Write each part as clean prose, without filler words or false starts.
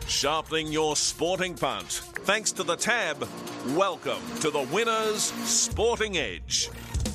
Sharpening your sporting punt. Thanks to the Tab, welcome to the Winners Sporting Edge.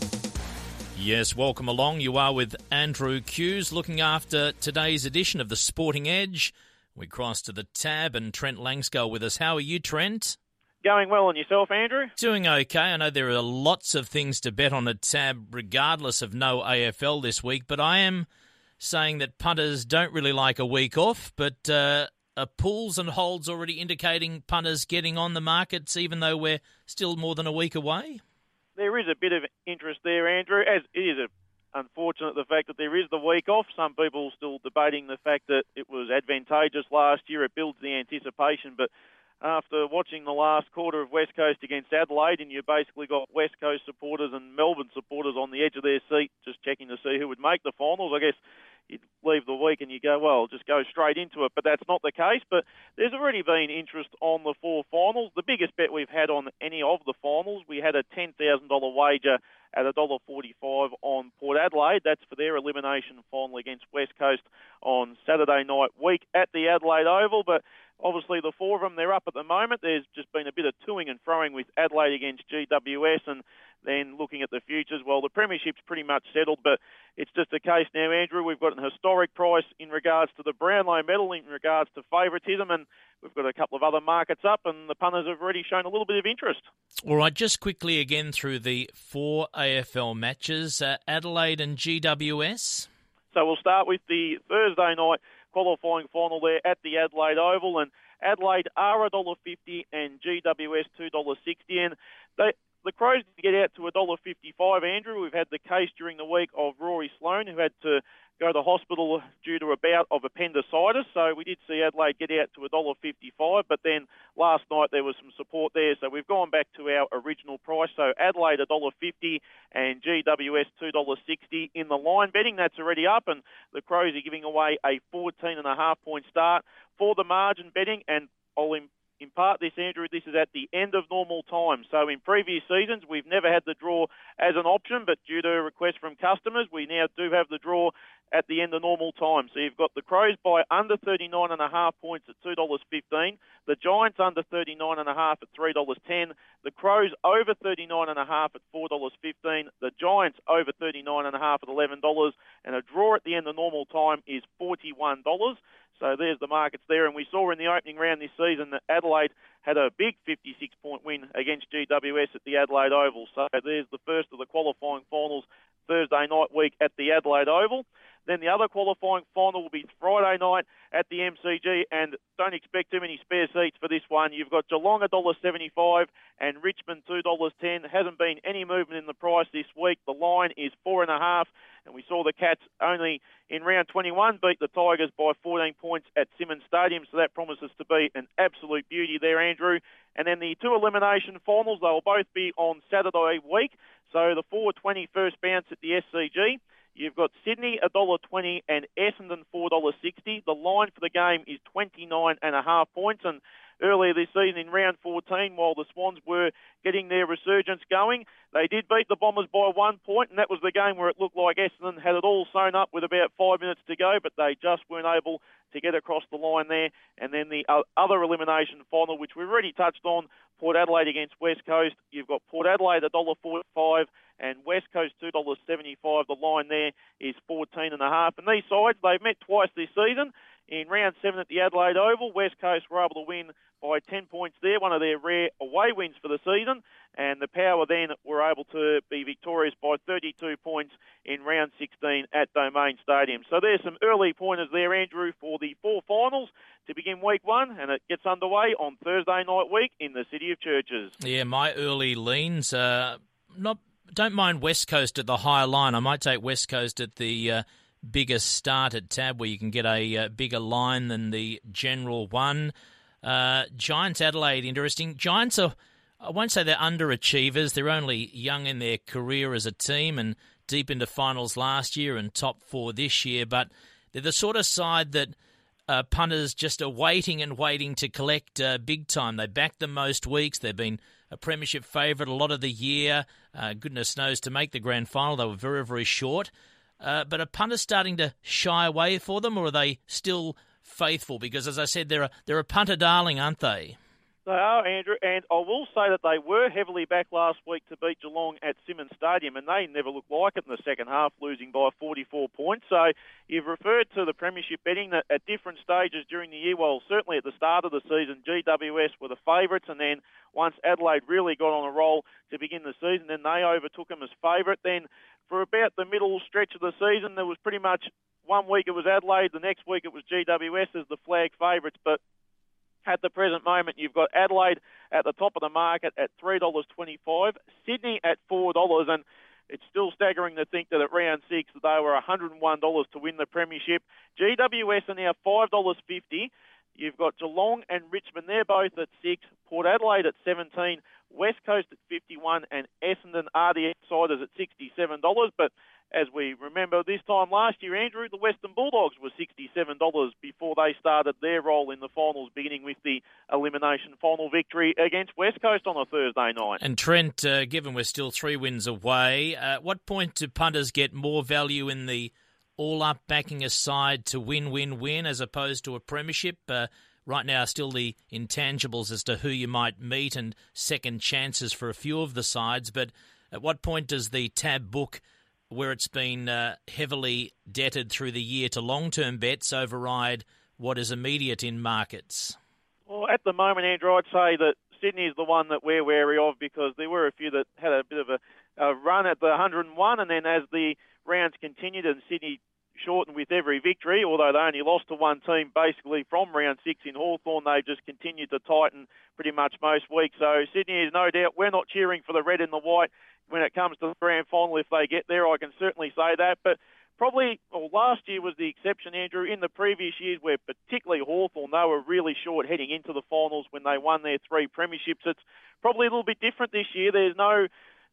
Yes, welcome along. You are with Andrew Hughes looking after today's edition of the Sporting Edge. We cross to the Tab and Trent Langskull with us. How are you, Trent? Going well, and yourself, Andrew? Doing okay. I know there are lots of things to bet on at Tab regardless of no AFL this week, but I am saying that punters don't really like a week off, but are pools and holds already indicating punters getting on the markets even though we're still more than a week away? There is a bit of interest there, Andrew, as it is unfortunate the fact that there is the week off. Some people still debating the fact that it was advantageous last year. It builds the anticipation, but after watching the last quarter of West Coast against Adelaide, and you basically got West Coast supporters and Melbourne supporters on the edge of their seat just checking to see who would make the finals, I guess you'd leave the week and you go, well, just go straight into it. But that's not the case. But there's already been interest on the four finals. The biggest bet we've had on any of the finals, we had a $10,000 wager at $1.45 on Port Adelaide. That's for their elimination final against West Coast on Saturday night week at the Adelaide Oval. But obviously the four of them, they're up at the moment. There's just been a bit of toing and froing with Adelaide against GWS, and then looking at the futures, well, the premiership's pretty much settled, but it's just a case now, Andrew. We've got an historic price in regards to the Brownlow medal, in regards to favouritism, and we've got a couple of other markets up, and the punters have already shown a little bit of interest. All right, just quickly again through the four AFL matches, Adelaide and GWS. So we'll start with the Thursday night qualifying final there at the Adelaide Oval, and Adelaide are $1.50 and GWS $2.60, and the Crows get out to $1.55, Andrew. We've had the case during the week of Rory Sloane, who had to go to hospital due to a bout of appendicitis. So we did see Adelaide get out to $1.55, but then last night there was some support there. So we've gone back to our original price. So Adelaide $1.50 and GWS $2.60 in the line betting. That's already up, and the Crows are giving away a 14.5-point start for the margin betting, and I'll impart this, Andrew, this is at the end of normal time. So in previous seasons, we've never had the draw as an option, but due to a request from customers, we now do have the draw at the end of normal time. So you've got the Crows by under 39.5 points at $2.15, the Giants under 39.5 at $3.10, the Crows over 39.5 at $4.15, the Giants over 39.5 at $11, and a draw at the end of normal time is $41. So there's the markets there, and we saw in the opening round this season that Adelaide had a big 56-point win against GWS at the Adelaide Oval. So there's the first of the qualifying finals Thursday night week at the Adelaide Oval. Then the other qualifying final will be Friday night at the MCG, and don't expect too many spare seats for this one. You've got Geelong $1.75 and Richmond $2.10. Hasn't been any movement in the price this week. The line is 4.5, and we saw the Cats only in round 21 beat the Tigers by 14 points at Simmons Stadium, so that promises to be an absolute beauty there, Andrew. And then the two elimination finals, they'll both be on Saturday week. So the 4:20 first bounce at the SCG. You've got Sydney $1.20 and Essendon $4.60. The line for the game is 29.5 points. And earlier this season in round 14, while the Swans were getting their resurgence going, they did beat the Bombers by 1 point, and that was the game where it looked like Essendon had it all sewn up with about 5 minutes to go, but they just weren't able to get across the line there. And then the other elimination final, which we've already touched on, Port Adelaide against West Coast. You've got Port Adelaide $1.45 and West Coast $2.75. The line there is 14.5. And these sides, they've met twice this season. In round 7 at the Adelaide Oval, West Coast were able to win by 10 points there, one of their rare away wins for the season. And the Power then were able to be victorious by 32 points in round 16 at Domain Stadium. So there's some early pointers there, Andrew, for the four finals to begin week one, and it gets underway on Thursday night week in the City of Churches. Yeah, my early leans, don't mind West Coast at the higher line. I might take West Coast at the biggest start at Tab, where you can get a bigger line than the general one. Giants Adelaide, interesting. Giants are, I won't say they're underachievers. They're only young in their career as a team and deep into finals last year and top four this year, but they're the sort of side that punters just are waiting and waiting to collect big time. They back them most weeks. They've been a premiership favourite a lot of the year. Goodness knows, to make the grand final, they were very, very short. But are punters starting to shy away for them, or are they still faithful? Because, as I said, they're a punter darling, aren't they? They are, Andrew, and I will say that they were heavily back last week to beat Geelong at Simmons Stadium, and they never looked like it in the second half, losing by 44 points. So you've referred to the premiership betting that at different stages during the year. Well, certainly at the start of the season, GWS were the favourites, and then once Adelaide really got on a roll to begin the season, then they overtook them as favourite. Then for about the middle stretch of the season, there was pretty much 1 week it was Adelaide, the next week it was GWS as the flag favourites, but at the present moment, you've got Adelaide at the top of the market at $3.25, Sydney at $4, and it's still staggering to think that at round 6 that they were $101 to win the premiership. GWS are now $5.50. You've got Geelong and Richmond, they're both at 6, Port Adelaide at 17, West Coast at 51, and Essendon are the outsiders at $67. But as we remember this time last year, Andrew, the Western Bulldogs were $67 before they started their role in the finals, beginning with the elimination final victory against West Coast on a Thursday night. And Trent, given we're still 3 wins away, at what point do punters get more value in the all-up backing a side to win as opposed to a premiership? Right now, still the intangibles as to who you might meet and second chances for a few of the sides. But at what point does the tab book, where it's been heavily debted through the year to long-term bets, override what is immediate in markets? Well, at the moment, Andrew, I'd say that Sydney is the one that we're wary of because there were a few that had a bit of a run at the 101, and then as the rounds continued and Sydney shortened with every victory, although they only lost to one team basically from round 6 in Hawthorn, they've just continued to tighten pretty much most weeks. So Sydney is no doubt, we're not cheering for the red and the white when it comes to the grand final if they get there, I can certainly say that. But probably, last year was the exception, Andrew. In the previous years, where particularly Hawthorn, they were really short heading into the finals when they won their 3 premierships. It's probably a little bit different this year. There's no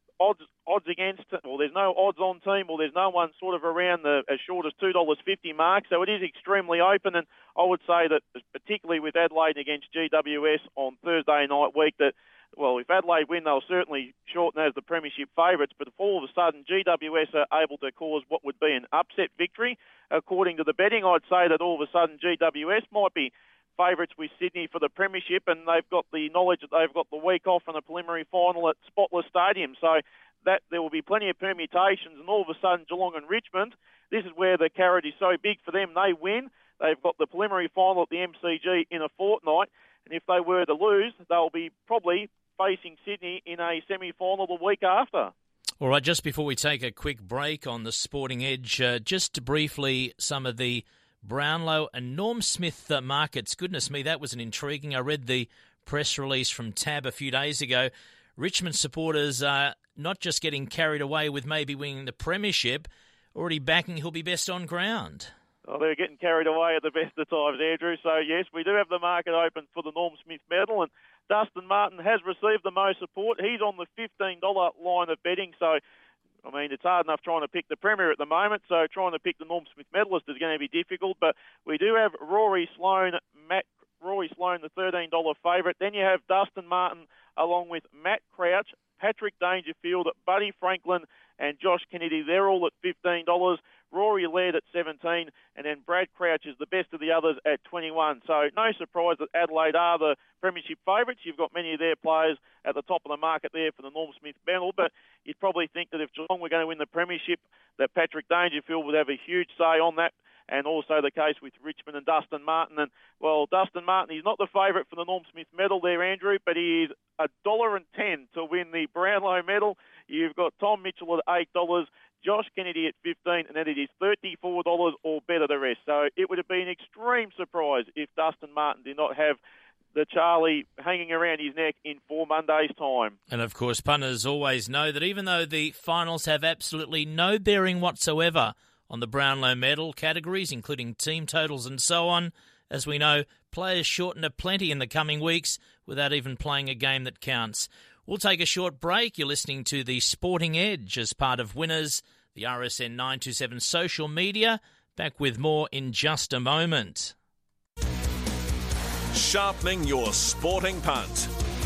odds against, or there's no odds on team, or there's no one sort of around the as short as $2.50 mark. So it is extremely open, and I would say that particularly with Adelaide against GWS on Thursday night week, that well, if Adelaide win, they'll certainly shorten as the premiership favourites. But if all of a sudden GWS are able to cause what would be an upset victory, according to the betting, I'd say that all of a sudden GWS might be favourites with Sydney for the premiership, and they've got the knowledge that they've got the week off in the preliminary final at Spotless Stadium. So that there will be plenty of permutations, and all of a sudden Geelong and Richmond, this is where the carrot is so big for them. They win. They've got the preliminary final at the MCG in a fortnight. And if they were to lose, they'll be probably facing Sydney in a semi-final the week after. All right, just before we take a quick break on the Sporting Edge, just briefly some of the Brownlow and Norm Smith markets. Goodness me, that was an intriguing. I read the press release from Tab a few days ago. Richmond supporters are not just getting carried away with maybe winning the premiership, already backing he'll be best on ground. Well, they're getting carried away at the best of times, Andrew. So, yes, we do have the market open for the Norm Smith medal, and Dustin Martin has received the most support. He's on the $15 line of betting. So, I mean, it's hard enough trying to pick the Premier at the moment, so trying to pick the Norm Smith medalist is going to be difficult. But we do have Rory Sloane, the $13 favourite. Then you have Dustin Martin along with Matt Crouch, Patrick Dangerfield, Buddy Franklin, and Josh Kennedy. They're all at $15. Rory Laird at 17, and then Brad Crouch is the best of the others at 21. So no surprise that Adelaide are the premiership favourites. You've got many of their players at the top of the market there for the Norm Smith medal, but you'd probably think that if Geelong were going to win the premiership, that Patrick Dangerfield would have a huge say on that, and also the case with Richmond and Dustin Martin. And, well, Dustin Martin, he's not the favourite for the Norm Smith medal there, Andrew, but he is $1.10 to win the Brownlow medal. You've got Tom Mitchell at $8, Josh Kennedy at $15, and then it is $34 or better the rest. So it would have been an extreme surprise if Dustin Martin did not have the Charlie hanging around his neck in 4 Mondays' time. And, of course, punters always know that even though the finals have absolutely no bearing whatsoever on the Brownlow medal categories, including team totals and so on, as we know, players shorten to plenty in the coming weeks without even playing a game that counts. We'll take a short break. You're listening to the Sporting Edge as part of Winners, the RSN 927 social media. Back with more in just a moment. Sharpening your sporting punt.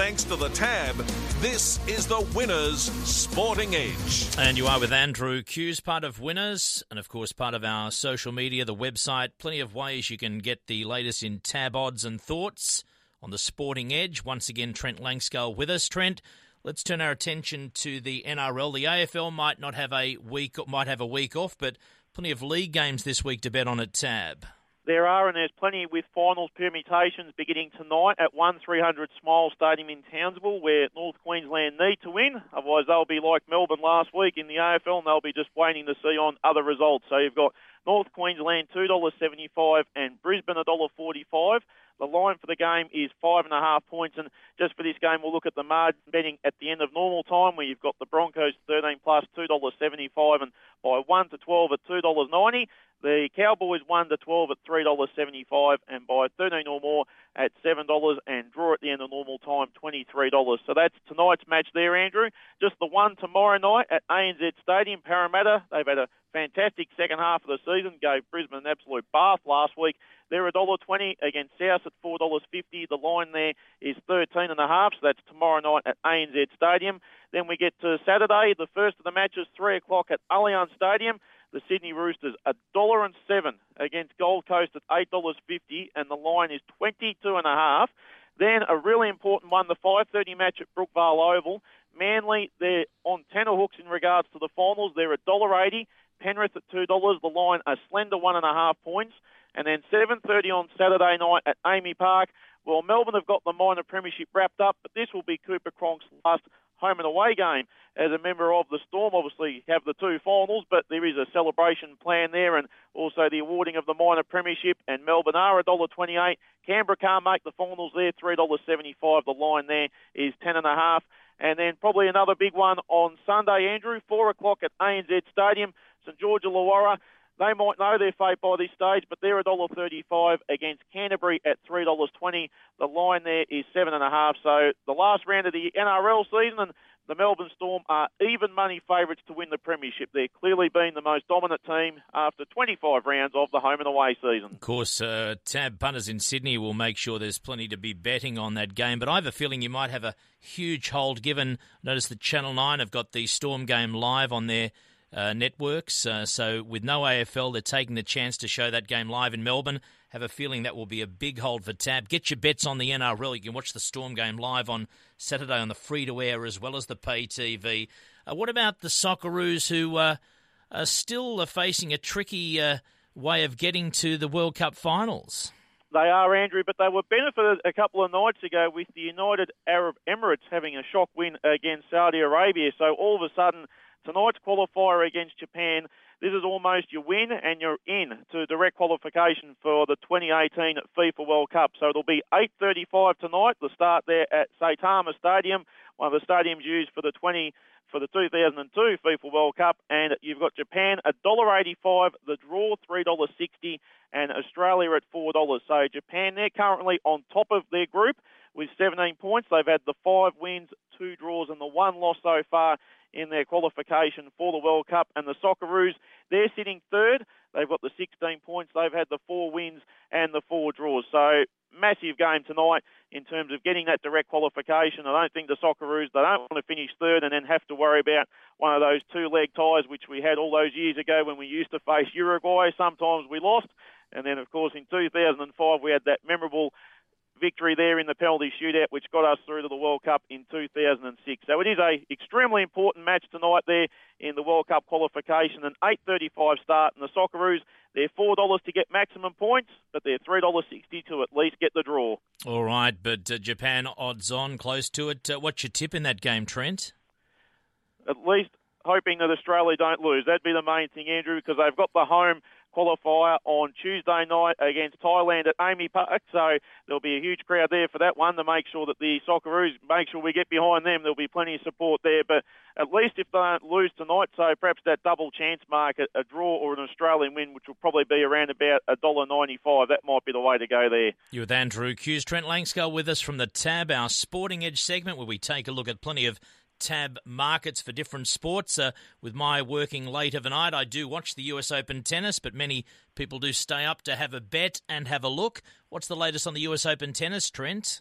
Thanks to the Tab, this is the Winners Sporting Edge. And you are with Andrew Hughes, part of Winners, and of course part of our social media, the website. Plenty of ways you can get the latest in Tab odds and thoughts on the Sporting Edge. Once again, Trent Langskull with us. Trent, let's turn our attention to the NRL. The AFL might have a week off, but plenty of league games this week to bet on at Tab. There are, and there's plenty with finals permutations beginning tonight at 1300 Smile Stadium in Townsville, where North Queensland need to win. Otherwise, they'll be like Melbourne last week in the AFL, and they'll be just waiting to see on other results. So you've got North Queensland $2.75 and Brisbane $1.45. The line for the game is 5.5 points, and just for this game, we'll look at the margin betting at the end of normal time, where you've got the Broncos 13 plus $2.75, and by 1 to 12 at $2.90. The Cowboys 1 to 12 at $3.75, and by 13 or more at $7, and draw at the end of normal time $23. So that's tonight's match there, Andrew. Just the one tomorrow night at ANZ Stadium, Parramatta. They've had a fantastic second half of the season, gave Brisbane an absolute bath last week. They're $1.20 against South at $4.50. The line there is 13.5, so that's tomorrow night at ANZ Stadium. Then we get to Saturday, the first of the matches, 3 o'clock at Allianz Stadium. The Sydney Roosters $1.07 against Gold Coast at $8.50, and the line is 22.5. Then a really important one, the 5:30 match at Brookvale Oval. Manly, they're on tenterhooks in regards to the finals. They're $1.80. Penrith at $2. The line a slender 1.5 points. And then 7:30 on Saturday night at Amy Park. Well, Melbourne have got the minor premiership wrapped up, but this will be Cooper Cronk's last home and away game as a member of the Storm. Obviously have the two finals, but there is a celebration plan there, and also the awarding of the minor premiership. And Melbourne are $1.28. Canberra can't make the finals there, $3.75. The line there is 10.5. And then probably another big one on Sunday, Andrew, 4 o'clock at ANZ Stadium, St George Illawarra. They might know their fate by this stage, but they're $1.35 against Canterbury at $3.20. The line there is 7.5. So the last round of the NRL season, and the Melbourne Storm are even money favourites to win the premiership. They're clearly been the most dominant team after 25 rounds of the home and away season. Of course, Tab punters in Sydney will make sure there's plenty to be betting on that game, but I have a feeling you might have a huge hold given. Notice that Channel 9 have got the Storm game live on their networks. So with no AFL, they're taking the chance to show that game live in Melbourne. Have a feeling that will be a big hold for Tab. Get your bets on the NRL. You can watch the Storm game live on Saturday on the free-to-air as well as the pay TV. What about the Socceroos, who are still facing a tricky way of getting to the World Cup finals? They are, Andrew, but they were benefited a couple of nights ago with the United Arab Emirates having a shock win against Saudi Arabia. So all of a sudden, tonight's qualifier against Japan, this is almost your win and you're in to direct qualification for the 2018 FIFA World Cup. So it'll be 8:35 tonight, the start there at Saitama Stadium, one of the stadiums used for the 2002 FIFA World Cup. And you've got Japan $1.85, the draw $3.60, and Australia at $4. So Japan, they're currently on top of their group with 17 points. They've had the 5 wins, 2 draws, and the 1 loss so far in their qualification for the World Cup. And the Socceroos, they're sitting third. They've got the 16 points. They've had the 4 wins and the 4 draws. So massive game tonight in terms of getting that direct qualification. I don't think the Socceroos, they don't want to finish third and then have to worry about one of those 2-leg ties, which we had all those years ago when we used to face Uruguay. Sometimes we lost. And then, of course, in 2005, we had that memorable victory there in the penalty shootout, which got us through to the World Cup in 2006. So it is a extremely important match tonight there in the World Cup qualification. An 8:35 start, and the Socceroos, they're $4 to get maximum points, but they're $3.60 to at least get the draw. All right, but Japan odds on, close to it. What's your tip in that game, Trent? At least hoping that Australia don't lose. That'd be the main thing, Andrew, because they've got the home qualifier on Tuesday night against Thailand at Amy Park, so there'll be a huge crowd there for that one to make sure that the Socceroos, make sure we get behind them. There'll be plenty of support there, but at least if they don't lose tonight, so perhaps that double chance mark, a draw or an Australian win, which will probably be around about $1.95, that might be the way to go there. You're with Andrew Hughes. Trent Langskull with us from the Tab, our Sporting Edge segment, where we take a look at plenty of Tab markets for different sports. With my working late overnight, I do watch the US Open tennis, but many people do stay up to have a bet and have a look. What's the latest on the US Open tennis, Trent?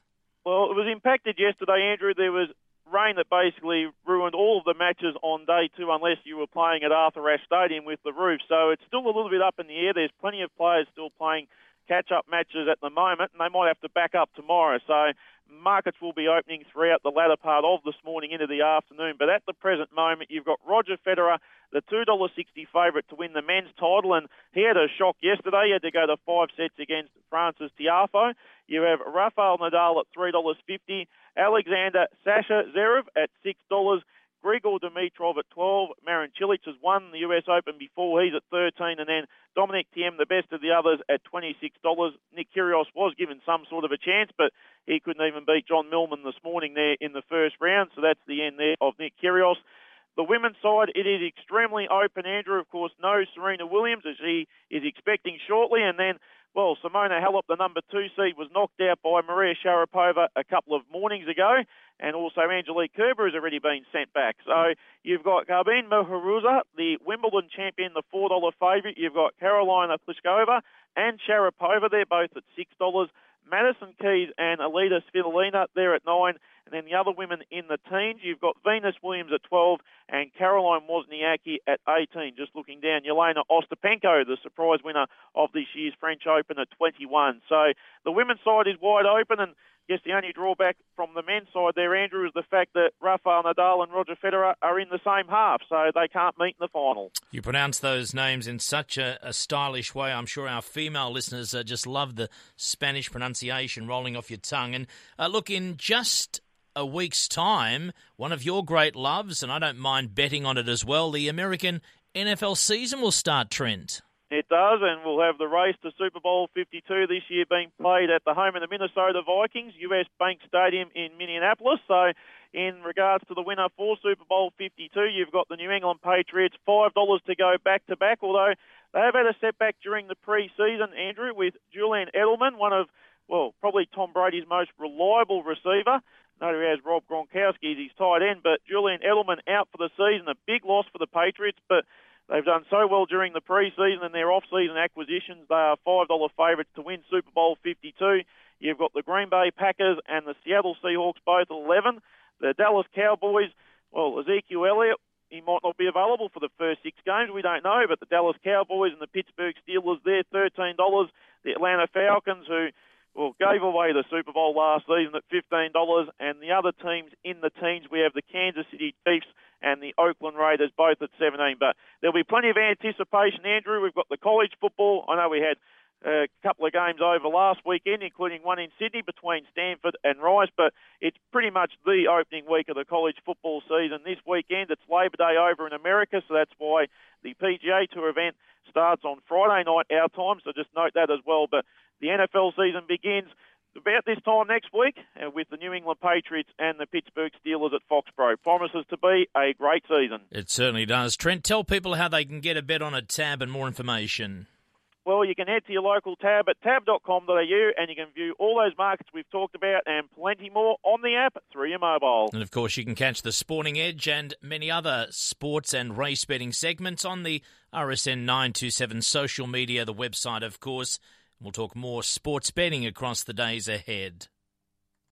Well, it was impacted yesterday, Andrew. There was rain that basically ruined all of the matches on day 2 unless you were playing at Arthur Ashe Stadium with the roof. So it's still a little bit up in the air. There's plenty of players still playing catch-up matches at the moment, and they might have to back up tomorrow. So markets will be opening throughout the latter part of this morning into the afternoon. But at the present moment, you've got Roger Federer, the $2.60 favourite to win the men's title, and he had a shock yesterday. He had to go to 5 sets against Francis Tiafoe. You have Rafael Nadal at $3.50, Alexander Sasha Zverev at $6, Grigor Dimitrov at 12, Marin Cilic has won the US Open before, he's at 13, and then Dominic Thiem, the best of the others, at $26. Nick Kyrgios was given some sort of a chance, but he couldn't even beat John Millman this morning there in the first round, so that's the end there of Nick Kyrgios. The women's side, it is extremely open, Andrew. Of course, no Serena Williams, as she is expecting shortly. And then, well, Simona Halep, the number 2 seed, was knocked out by Maria Sharapova a couple of mornings ago. And also Angelique Kerber has already been sent back. So you've got Garbine Muguruza, the Wimbledon champion, the $4 favourite. You've got Karolina Pliskova and Sharapova. They're both at $6. Madison Keys and Alida Svitolina, they're at 9. And then the other women in the teens, you've got Venus Williams at 12 and Caroline Wozniacki at 18. Just looking down, Yelena Ostapenko, the surprise winner of this year's French Open, at 21. So the women's side is wide open, and I guess the only drawback from the men's side there, Andrew, is the fact that Rafael Nadal and Roger Federer are in the same half, so they can't meet in the final. You pronounce those names in such a stylish way. I'm sure our female listeners just love the Spanish pronunciation rolling off your tongue. And look, in just a week's time, one of your great loves, and I don't mind betting on it as well, the American NFL season will start, Trent. It does, and we'll have the race to Super Bowl 52 this year being played at the home of the Minnesota Vikings, US Bank Stadium in Minneapolis. So in regards to the winner for Super Bowl 52, you've got the New England Patriots, $5 to go back-to-back, although they have had a setback during the pre-season, Andrew, with Julian Edelman, one of, well, probably Tom Brady's most reliable receiver. Note he has Rob Gronkowski as his tight end, but Julian Edelman out for the season, a big loss for the Patriots, but they've done so well during the pre-season and their off-season acquisitions. They are $5 favourites to win Super Bowl 52. You've got the Green Bay Packers and the Seattle Seahawks both at 11. The Dallas Cowboys, well, Ezekiel Elliott, he might not be available for the first 6 games. We don't know, but the Dallas Cowboys and the Pittsburgh Steelers, they're $13. The Atlanta Falcons, who gave away the Super Bowl last season at $15, and the other teams in the teens, we have the Kansas City Chiefs and the Oakland Raiders, both at 17. But there'll be plenty of anticipation, Andrew. We've got the college football. I know we had a couple of games over last weekend, including one in Sydney between Stanford and Rice, but it's pretty much the opening week of the college football season this weekend. It's Labor Day over in America, so that's why the PGA Tour event starts on Friday night our time, so just note that as well. But the NFL season begins about this time next week with the New England Patriots and the Pittsburgh Steelers at Foxborough. Promises to be a great season. It certainly does. Trent, tell people how they can get a bet on a tab and more information. Well, you can head to your local tab at tab.com.au and you can view all those markets we've talked about and plenty more on the app through your mobile. And, of course, you can catch the Sporting Edge and many other sports and race betting segments on the RSN 927 social media, the website, of course. We'll talk more sports betting across the days ahead.